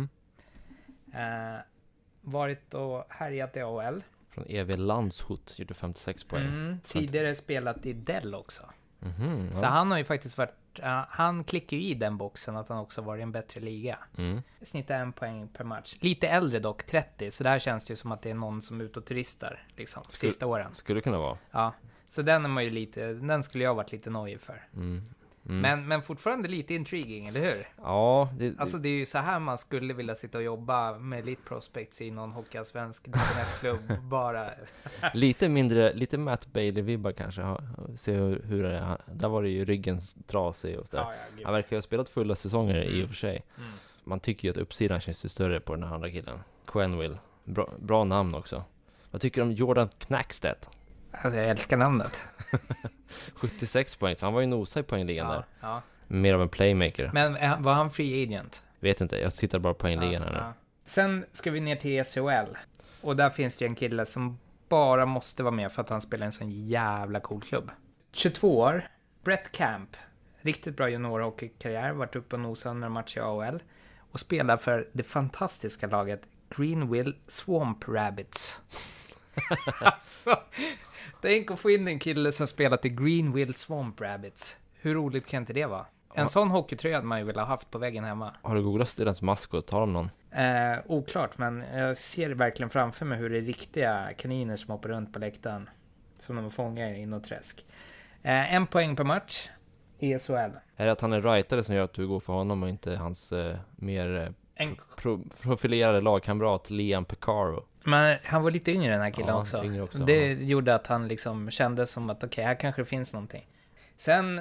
Varit och härjat i AHL. Från EV Landshut, gjorde 56 poäng. Tidigare spelat i Dell också. Så han har ju faktiskt varit... han klickar ju i den boxen att han också varit i en bättre liga. Snittar 1 poäng per match. Lite äldre dock, 30. Så där känns det ju som att det är någon som är ute och turistar liksom, sista åren. Skulle kunna vara. Ja, så den är man ju lite... Den skulle jag varit lite nöjd för. Men fortfarande lite intriguing, eller hur? Ja. Alltså det är ju så här man skulle vilja sitta och jobba med Elite Prospects i någon hockeyallsvensk klubb bara. Lite Matt Bailey-vibbar kanske. Se hur det är. Där var det ju ryggen trasig och sådär. Han verkar ju ha spelat fulla säsonger i och för sig. Man tycker ju att uppsidan känns ju större på den här andra killen. Quenneville. Bra namn också. Vad tycker du om Jordan Knackstedt? Alltså jag älskar namnet. 76 poäng, så han var ju nosad i poängligan där. Ja. Mer av en playmaker. Men var han free agent? Vet inte, jag tittar bara på poängligan här nu. Sen ska vi ner till ECHL. Och där finns det en kille som bara måste vara med för att han spelar en sån jävla cool klubb. 22 år, Brett Camp. Riktigt bra juniorhockeykarriär, varit uppe och nosat några matcher i AHL. Och spelar för det fantastiska laget Greenville Swamp Rabbits. Alltså, tänk att få in en kille som spelat i Greenville Swamp Rabbits. Hur roligt kan inte det vara? En sån hockeytröja hade man ju velat ha haft på väggen hemma. Har du googlat deras maskot? Har de någon? Oklart, men jag ser verkligen framför mig hur det är riktiga kaniner som hoppar runt på läktaren. Som de har fångat i något träsk. 1 poäng per match i SHL. Är det att han är rightare som gör att du går för honom och inte hans mer profilerade lagkamrat Liam Picaro? Men han var lite yngre den här killen också. Det ja. Gjorde att han liksom kände som att okej, här kanske det finns någonting. Sen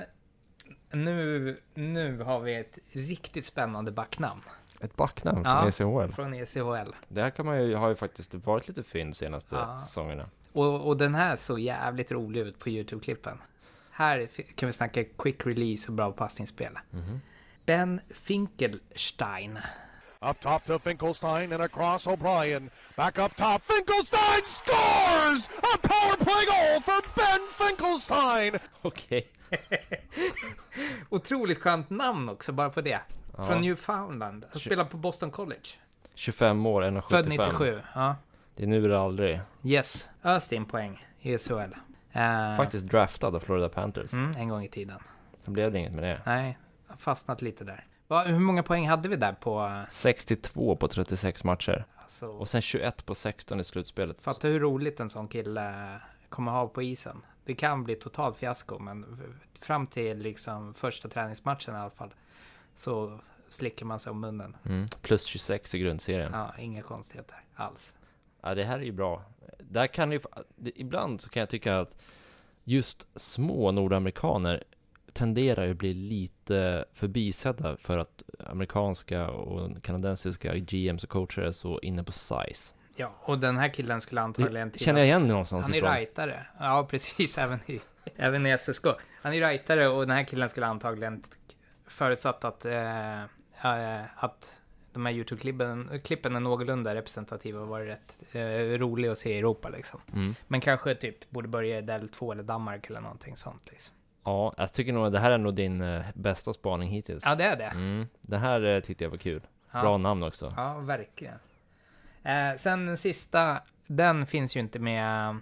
nu har vi ett riktigt spännande backnamn. Ett backnamn från ECHL? Från ECHL. Det här kan man ju, har ju faktiskt varit lite fynd senaste säsongerna. Och den här såg jävligt rolig ut på YouTube-klippen. Här kan vi snacka quick release och bra passningsspel. Ben Finkelstein. Up top to Finkelstein and across O'Brien. Back up top. Finkelstein scores! A power play goal for Ben Finkelstein! Okej. Otroligt skönt namn också, bara på det. Ja. Från Newfoundland. Han spelar på Boston College. 25 år, 1,75. Född 97, ja. Det är nu eller aldrig. Yes, Östin poäng i SHL. Faktiskt draftad av Florida Panthers. En gång i tiden. Sen blev det inget med det. Nej, fastnat lite där. Hur många poäng hade vi där på? 62 på 36 matcher. Alltså, Och sen 21 på 16 i slutspelet. fatta hur roligt en sån kille kommer ha på isen. Det kan bli totalt fiasko, men fram till liksom första träningsmatchen i alla fall så slickar man sig om munnen. Plus 26 i grundserien. Ja, inga konstigheter alls. Ja, det här är ju bra. Där kan ju, ibland så kan jag tycka att just små nordamerikaner tenderar ju att bli lite förbisedda för att amerikanska och kanadensiska GMs och coacher är så inne på size. Ja, och den här killen skulle antagligen Det känner jag igen någonstans Han är ifrån. rightare. Ja, precis. Även i SSK. Han är rightare och den här killen skulle antagligen förutsatt att de här YouTube-klippen är någorlunda representativa och var rätt rolig att se i Europa liksom. Men kanske typ borde börja i del 2 eller Danmark eller någonting sånt liksom. Ja, jag tycker nog att det här är nog din bästa spaning hittills. Ja, det är det. Det här tyckte jag var kul. Bra namn också. Ja, verkligen. Sen den sista, den finns ju inte med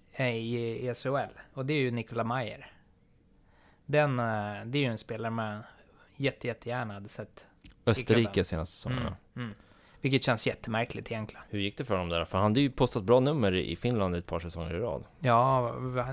i SHL. Och det är ju Nikola Meier. Det är ju en spelare man jättegärna hade sett Österrike senaste säsongerna. Vilket känns jättemärkligt egentligen. Hur gick det för dem där? För han hade ju postat bra nummer i Finland ett par säsonger i rad. Ja,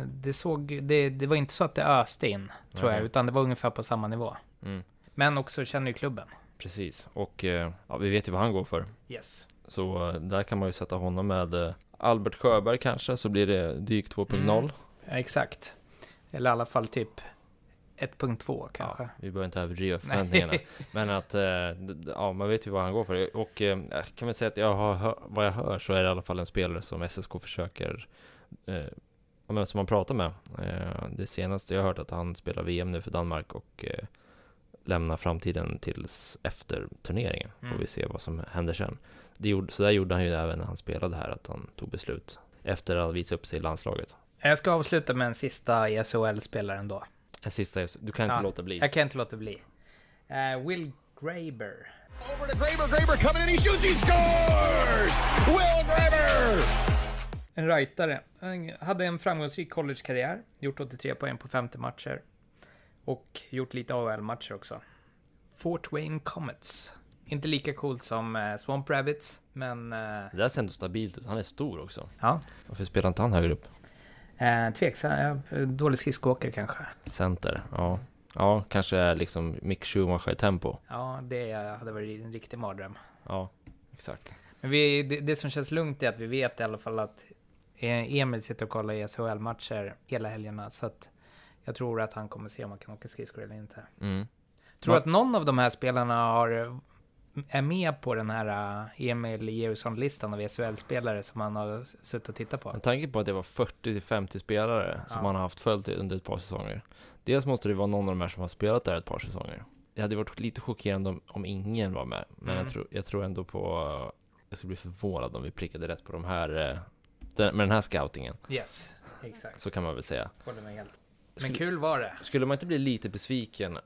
det var inte så att det öste in, tror jag. Utan det var ungefär på samma nivå. Men också känner ju klubben. Precis, och vi vet ju vad han går för. Yes. Så där kan man ju sätta honom med Albert Sjöberg kanske, så blir det dyk 2.0. Exakt. Eller i alla fall typ 1.2 kanske. Ja, vi behöver inte överdriva förväntningarna. Men att, man vet ju vad han går för. Och kan man säga att vad jag hör så är det i alla fall en spelare som SSK försöker, som man pratar med. Det senaste jag har hört att han spelar VM nu för Danmark och lämna framtiden tills efter turneringen. Får vi se vad som händer sen. Så där gjorde han ju även när han spelade här, att han tog beslut efter att visa upp sig i landslaget. Jag ska avsluta med en sista SHL-spelaren då. En sista, du kan inte låta bli. Jag kan inte låta bli. Will Graber. Over to Graber coming in, he shoots, he scores! Will Graber! En rightare. Han hade en framgångsrik college-karriär. Gjort 83 poäng på 50 matcher. Och gjort lite AHL-matcher också. Fort Wayne Comets. Inte lika coolt som Swamp Rabbits, men... Det där ser ändå stabilt ut. Han är stor också. Ja. Varför spelar inte han högre upp? Tveksam. Dålig skridskoåkare kanske. Center, ja. Ja, kanske liksom Mick Schumacher i tempo. Ja, det hade varit en riktig mardröm. Ja, exakt. Men det som känns lugnt är att vi vet i alla fall att Emil sitter och kollar i SHL-matcher hela helgerna. Så att jag tror att han kommer se om man kan åka skridskor eller inte. Tror att någon av de här spelarna är med på den här Emil Georgsson-listan av SHL-spelare som han har suttit och tittat på? Med tanke på att det var 40-50 spelare som han har haft följt under ett par säsonger. Dels måste det vara någon av de här som har spelat där ett par säsonger. Det hade varit lite chockerande om ingen var med. Men jag tror ändå på... Jag skulle bli förvånad om vi prickade rätt på de här... med den här scoutingen. Yes, exakt. Så kan man väl säga. Håller med helt. Men kul var det. Skulle man inte bli lite besviken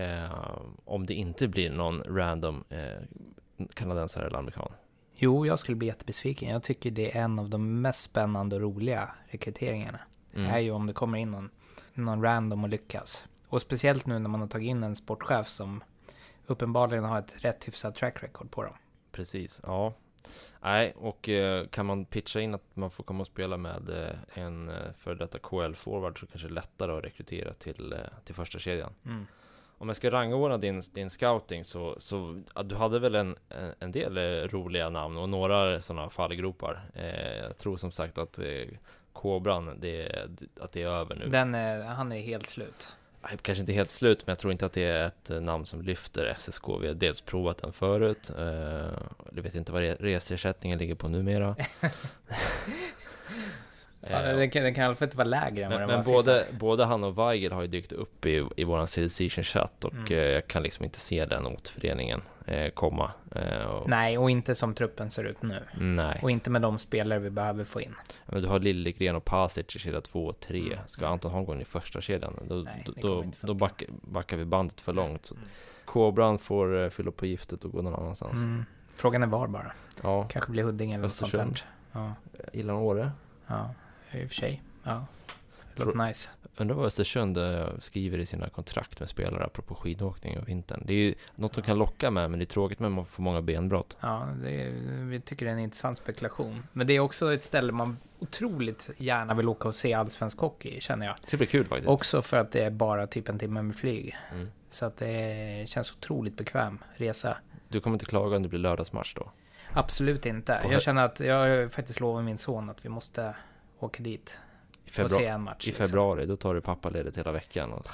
om det inte blir någon random kanadensare eller amerikan? Jo, jag skulle bli jättebesviken. Jag tycker det är en av de mest spännande och roliga rekryteringarna. Det är ju om det kommer in någon random och lyckas. Och speciellt nu när man har tagit in en sportchef som uppenbarligen har ett rätt hyfsat track record på dem. Precis, ja. Nej, och kan man pitcha in att man får komma och spela med en för detta KL-forward så kanske det är lättare att rekrytera till första kedjan. Om jag ska rangordna din scouting så du hade väl en del roliga namn och några sådana fallgropar. Jag tror som sagt att Kobran, att det är över nu. Han är helt slut. Kanske inte helt slut, men jag tror inte att det är ett namn som lyfter SSK. Vi har dels provat den förut. Jag vet inte vad resersättningen ligger på numera. Den kan i alla fall inte vara lägre än vad den var Men både han och Weigel har ju dykt upp i våran Civilization-chatt och jag kan liksom inte se den återföreningen komma. Nej, och inte som truppen ser ut nu. Nej. Och inte med de spelare vi behöver få in. Men du har Liljegren och Pasic i kedja 2 och 3. Ska Anton Holmgren i första kedjan? Då backar vi bandet för långt. Så Kobran får fylla på giftet och gå någon annanstans. Frågan är var bara. Ja. Kanske blir Huddinge eller sånt där. Ja. Gillar Åre? Ja, i och för sig. Ja. Det låter nice. Undrar vad Östersund skriver i sina kontrakt med spelare apropå skidåkning och vintern. Det är ju något som kan locka med, men det är tråkigt med att få många benbrott. Ja, vi tycker det är en intressant spekulation. Men det är också ett ställe man otroligt gärna vill åka och se allsvensk hockey, känner jag. Det blir kul faktiskt. Också för att det är bara typ en timme med flyg. Så att det känns otroligt bekväm resa. Du kommer inte klaga om det blir lördagsmatch då? Absolut inte. Jag känner att jag faktiskt lovar min son att vi måste åka dit och se en match. I februari, då tar du pappaledigt hela veckan. Och...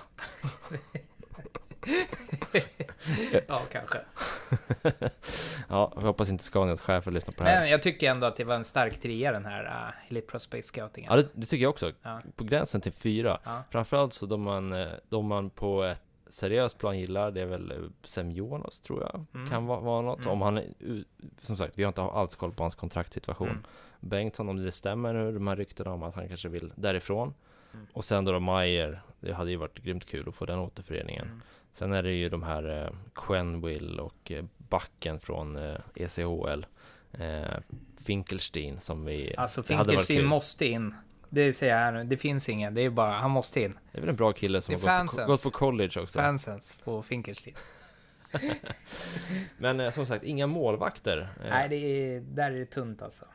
Ja, kanske. Ja, jag hoppas inte Scanias chefer lyssnar på det här. Men jag tycker ändå att det var en stark trea, den här Elite Prospect Scoutingen. Ja, det tycker jag också. Ja. På gränsen till 4. Ja. Framförallt så de man på ett seriöst plan gillar, det är väl Semjonos, tror jag. Kan vara något. Om han, som sagt, vi har inte alls koll på hans kontraktsituation. Bengtsson, om det stämmer nu, de här ryktena om att han kanske vill därifrån. Och sen då Meyer, det hade ju varit grymt kul att få den återföreningen. Sen är det ju de här Quenville och backen från ECHL, Finkelstein, som vi... Alltså Finkelstein måste in. Det säger jag här nu, det finns ingen, det är bara, han måste in. Det är väl en bra kille som har gått på college också. Fansens på Finkelstein. Men som sagt, inga målvakter. Nej, där är det tunt alltså.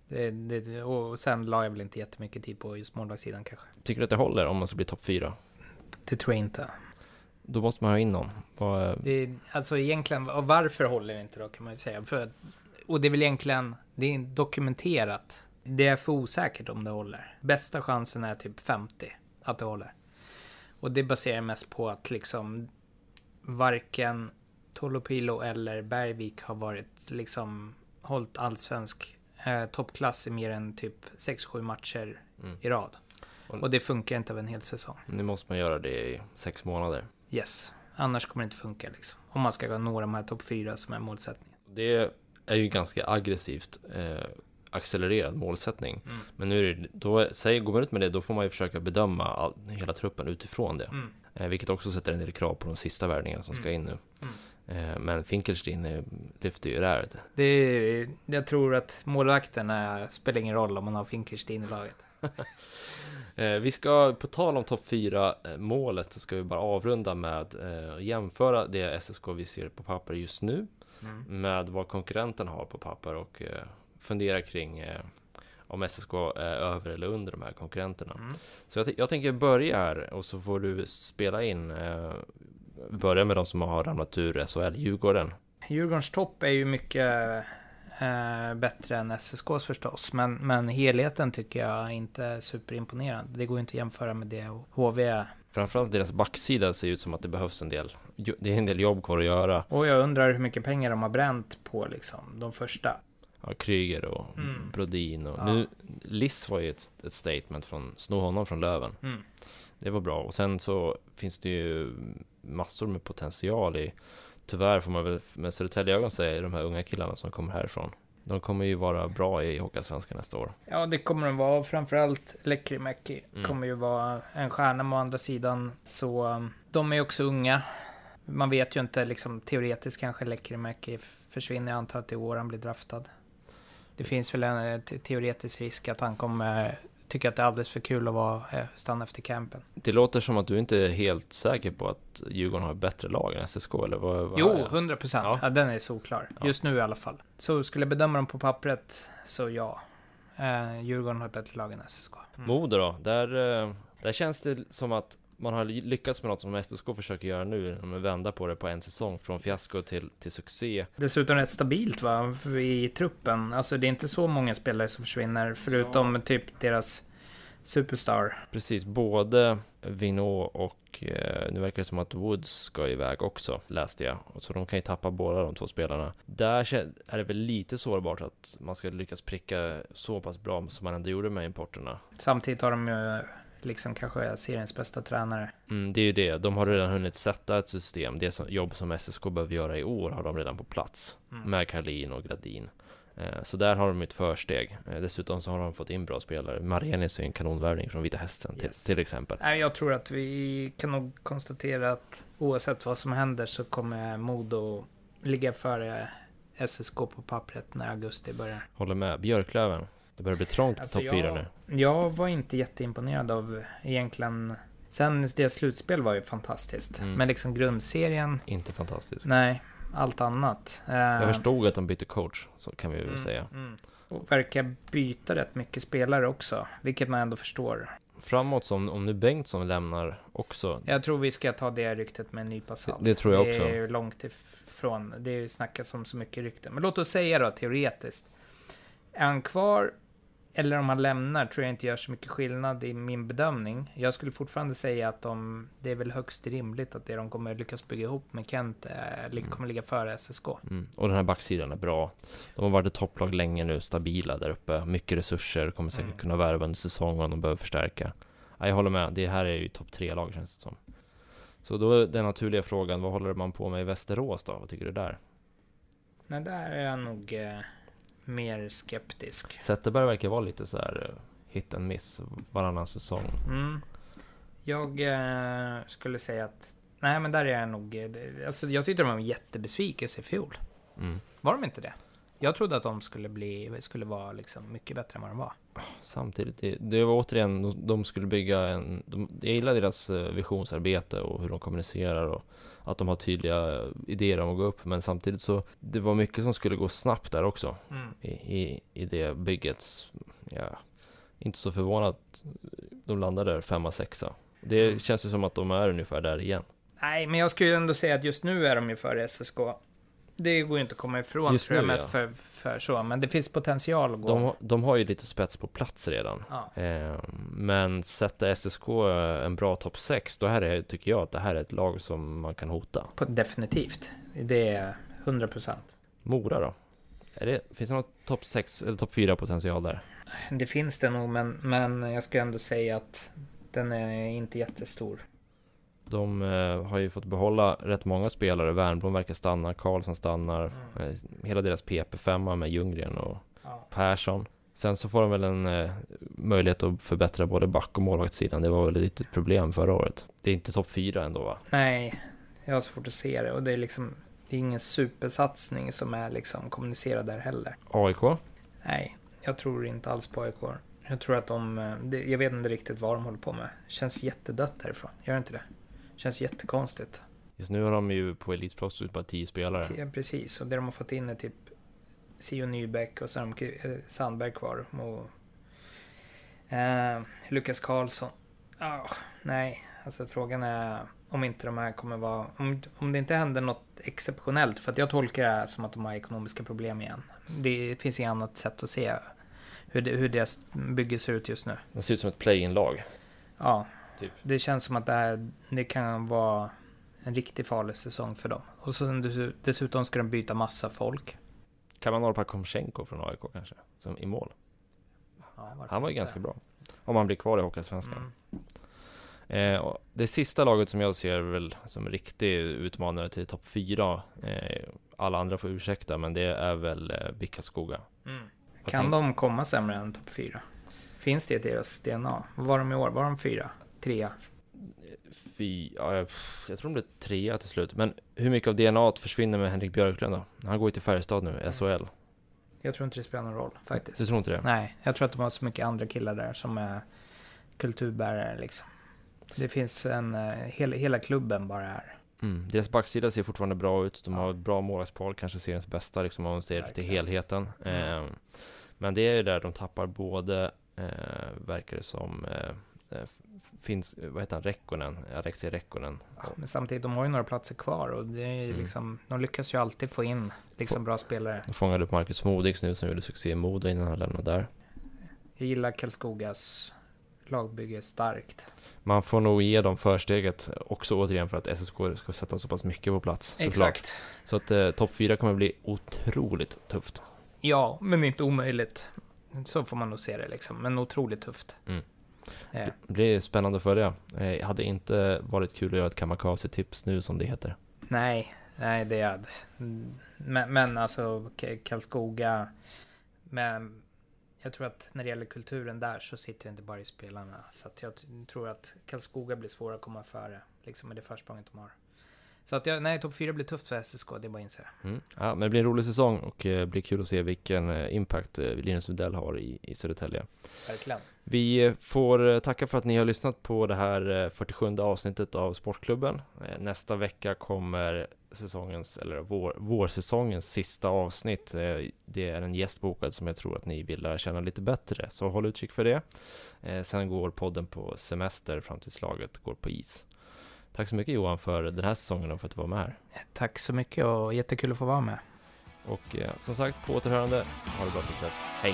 Och sen la jag väl inte jättemycket tid på just målvaktssidan kanske. Tycker du att det håller om man ska bli topp 4? Det tror jag inte. Då måste man ha in någon. Alltså egentligen, och varför håller det inte då, kan man ju säga. Och det är väl egentligen, det är dokumenterat. Det är för osäkert om det håller. Bästa chansen är typ 50 att det håller. Och det baserar mest på att liksom varken Tolopilo eller Bergvik har varit liksom hållit allsvensk toppklass i mer än typ 6-7 matcher i rad. Och det funkar inte över en hel säsong. Nu måste man göra det i 6 månader. Yes, annars kommer det inte funka liksom. Om man ska nå de här topp 4 som är målsättningen. Det är ju ganska aggressivt accelererad målsättning. Men nu är det, går man ut med det, då får man ju försöka bedöma hela truppen utifrån det. Vilket också sätter en del krav på de sista värvningarna som ska in nu. Men Finkelstein lyfter ju det här. Jag tror att målvakterna spelar ingen roll om man har Finkelstein i laget. Vi ska, på tal om topp 4 målet, så ska vi bara avrunda med jämföra det SSK vi ser på papper just nu med vad konkurrenten har på papper och fundera kring om SSK är över eller under de här konkurrenterna. Så jag tänker börja här och så får du spela in. Börja med de som har ramlat ur SHL, Djurgården. Djurgårdens topp är ju mycket bättre än SSKs förstås, men helheten tycker jag inte är superimponerande. Det går inte att jämföra med det och HV. Framförallt deras backsida ser ut som att det behövs det är en del jobb kvar att göra. Och jag undrar hur mycket pengar de har bränt på liksom, de första. Ja, Kryger och Brodin och nu Liss var ju ett statement från sno honom från Löven. Det var bra, och sen så finns det ju massor med potential i, tyvärr får man väl med Södertäljeögon säga, de här unga killarna som kommer härifrån. De kommer ju vara bra i Hockeyallsvenskan nästa år. Ja, det kommer de vara. Framförallt Lekkerimäki kommer ju vara en stjärna på andra sidan. Så de är också unga. Man vet ju inte, liksom teoretiskt kanske Lekkerimäki försvinner. Jag antar att i år han blir draftad. Det finns väl en teoretisk risk att han kommer tycka att det är alldeles för kul att stanna efter campen. Det låter som att du inte är helt säker på att Djurgården har ett bättre lag än SSK, eller vad? Jo, 100%. Ja, den är såklar. Just nu i alla fall. Så skulle jag bedöma dem på pappret, så ja. Djurgården har ett bättre lag än SSK. Modo då? Där känns det som att man har lyckats med något som SSK försöker göra nu, att vända på det på en säsong från fiasko till succé. Dessutom rätt stabilt i truppen. Alltså det är inte så många spelare som försvinner, förutom typ deras superstar. Precis, både Vinot och nu verkar det som att Woods ska iväg också, läste jag. Så de kan ju tappa båda de två spelarna. Där är det väl lite sårbart att man ska lyckas pricka så pass bra som man ändå gjorde med importerna. Samtidigt har de ju liksom kanske seriens bästa tränare. Det är ju det. De har redan hunnit sätta ett system. Det jobb som SSK behöver göra i år har de redan på plats. Med Karlin och Gradin. Så där har de ett försteg. Dessutom så har de fått in bra spelare. Marienis är en kanonvärvning från Vita Hästen till exempel. Jag tror att vi kan nog konstatera att oavsett vad som händer så kommer Modo ligga före SSK på pappret när augusti börjar. Håller med. Björklöven. Det börjar bli trångt i topp 4 nu. Jag var inte jätteimponerad av egentligen. Sen deras slutspel var ju fantastiskt. Men liksom grundserien. Inte fantastiskt. Nej, allt annat. Jag förstod att de bytte coach, så kan vi väl säga. Och verkar byta rätt mycket spelare också, vilket man ändå förstår. Framåt, som om nu Bengtsson lämnar också. Jag tror vi ska ta det ryktet med en nypa salt. Det tror jag också. Det är långt ifrån. Det snackas om så mycket rykten. Men låt oss säga då, teoretiskt. Är han kvar eller om han lämnar tror jag inte gör så mycket skillnad i min bedömning. Jag skulle fortfarande säga att det är väl högst rimligt att det de kommer lyckas bygga ihop med Kent kommer ligga före SSK. Och den här backsidan är bra. De har varit ett topplag länge nu, stabila där uppe. Mycket resurser, kommer säkert kunna värva under säsongen om de behöver förstärka. Ja, jag håller med, det här är ju topp 3-lag känns det som. Så då är den naturliga frågan, vad håller man på med i Västerås då? Vad tycker du där? Nej, där är jag nog mer skeptisk. Zetterberg verkar vara lite så här hit and miss varannan säsong. Jag skulle säga att nej, men där är jag nog alltså jag tyckte de var en jättebesvikelse i fjol. Var de inte det? Jag trodde att de skulle vara liksom mycket bättre än vad de var. Samtidigt, det var återigen, de skulle bygga jag gillar deras visionsarbete och hur de kommunicerar och att de har tydliga idéer om att gå upp, men samtidigt så det var mycket som skulle gå snabbt där också i det bygget. Ja, inte så förvånad att de landade där 5-6. Det känns ju som att de är ungefär där igen. Nej, men jag skulle ändå säga att just nu är de ju före SSK. Det går ju inte att komma ifrån, just tror jag, nu, mest för så. Men det finns potential att gå. De har ju lite spets på plats redan. Men sätter SSK en bra topp 6, då tycker jag att det här är ett lag som man kan hota. Definitivt. Det är 100%. Mora då? Finns det något topp 6 eller topp 4 potential där? Det finns det nog, men jag ska ändå säga att den är inte jättestor. De har ju fått behålla rätt många spelare. Wernbloom verkar stanna, Karlsson stannar. Hela deras PP5 med Ljunggren och Persson. Sen så får de väl en möjlighet att förbättra både back- och målvaktssidan. Det var väl lite ett problem förra året. Det är inte topp 4 ändå, va? Nej, jag har svårt att se det. Och det är liksom, det är ingen supersatsning som är liksom kommunicerad där heller. AIK? Nej, jag tror inte alls på AIK. Jag tror att jag vet inte riktigt vad de håller på med. Det känns jättedött härifrån. Gör inte det? Känns jättekonstigt. Just nu har de ju på Elitproffs ut bara 10 spelare. Precis, och det de har fått in är typ Sio Nybeck och så har de Sandberg kvar. Och Lukas Karlsson. Nej, alltså frågan är om inte de här kommer vara... Om det inte händer något exceptionellt. För att jag tolkar det här som att de har ekonomiska problem igen. Det finns inget annat sätt att se hur deras bygge ser ut just nu. Det ser ut som ett play-in-lag. Ja. Typ. Det känns som att det kan vara en riktigt farlig säsong för dem. Och så dessutom ska de byta massa folk. Kan man ha Komchenko från AIK kanske? Som i mål. Ja, han var ju ganska bra. Om han blir kvar i Hockeyallsvenskan. Det sista laget som jag ser väl som riktig utmanare till topp 4. Alla andra får ursäkta, men det är väl Bickaskoga. Kan de komma sämre än topp 4? Finns det i deras DNA? Vad var de i år? Var de 4? 3? Jag tror de blev 3 till slut. Men hur mycket av DNA försvinner med Henrik Björklund då? Han går ju till Färjestad nu, SHL. Jag tror inte det spelar någon roll faktiskt. Du tror inte det? Nej, jag tror att de har så mycket andra killar där som är kulturbärare liksom. Det finns hela klubben bara här. Deras backsida ser fortfarande bra ut. De har ett bra målvaktspar, kanske seriens bästa liksom, om man ser till helheten. Men det är ju där de tappar både verkar det som finns, vad heter han, Rekkonen, Alexei Rekkonen. Men samtidigt, de har ju några platser kvar och det är liksom, de lyckas ju alltid få in liksom bra spelare. De fångade upp Marcus Modigs nu som gjorde succé i Modo innan han lämnade där. Jag gillar Karlskogas lagbygge är starkt. Man får nog ge dem försteget också återigen för att SSK ska sätta så pass mycket på plats. Exakt. Så att topp 4 kommer bli otroligt tufft. Ja, men inte omöjligt. Så får man nog se det liksom. Men otroligt tufft. Det blir spännande att följa. Det hade inte varit kul att göra ett kamikaze-tips nu som det heter. Nej, det är men alltså Karlskoga, men jag tror att när det gäller kulturen där så sitter det inte bara i spelarna, så att jag tror att Karlskoga blir svåra att komma före liksom med det försprånget de har. Så att topp 4 blir tufft för SSK, det är bara att inse. Ja, men det blir en rolig säsong och det blir kul att se vilken impact Linus Widell har i Södertälje. Verkligen. Vi får tacka för att ni har lyssnat på det här 47:e avsnittet av Sportklubben. Nästa vecka kommer vårsäsongens sista avsnitt. Det är en gästbokad som jag tror att ni vill lära känna lite bättre, så håll utkik för det. Sen går podden på semester fram till slaget går på is. Tack så mycket Johan för den här säsongen och för att du var med här. Tack så mycket och jättekul att få vara med. Och som sagt, på återhörande. Ha det bra tills dess. Hej!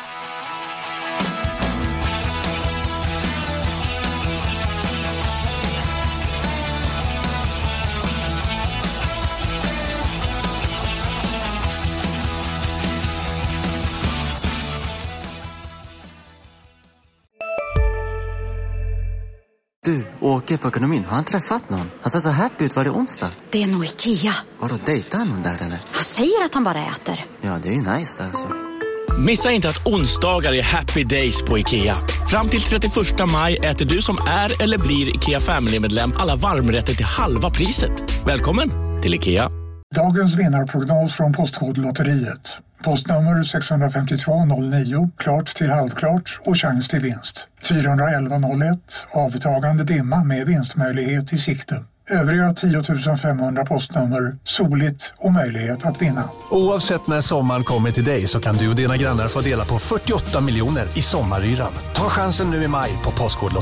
Du, Åke på ekonomin, har han träffat någon? Han ser så happy ut, var det onsdag? Det är nog Ikea. Vadå, dejtar han någon där eller? Han säger att han bara äter. Ja, det är ju nice alltså. Missa inte att onsdagar är happy days på Ikea. Fram till 31 maj äter du som är eller blir Ikea Family-medlem alla varmrätter till halva priset. Välkommen till Ikea. Dagens vinnarprognos från Postkodlotteriet. Postnummer 65209, klart till halvklart och chans till vinst. 41101, avtagande dimma med vinstmöjlighet i sikte. Övriga 10 500 postnummer, soligt och möjlighet att vinna. Oavsett när sommaren kommer till dig så kan du och dina grannar få dela på 48 miljoner i sommaryran. Ta chansen nu i maj på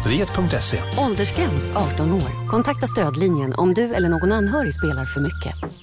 postkodlotteriet.se. Åldersgräns 18 år. Kontakta stödlinjen om du eller någon anhörig spelar för mycket.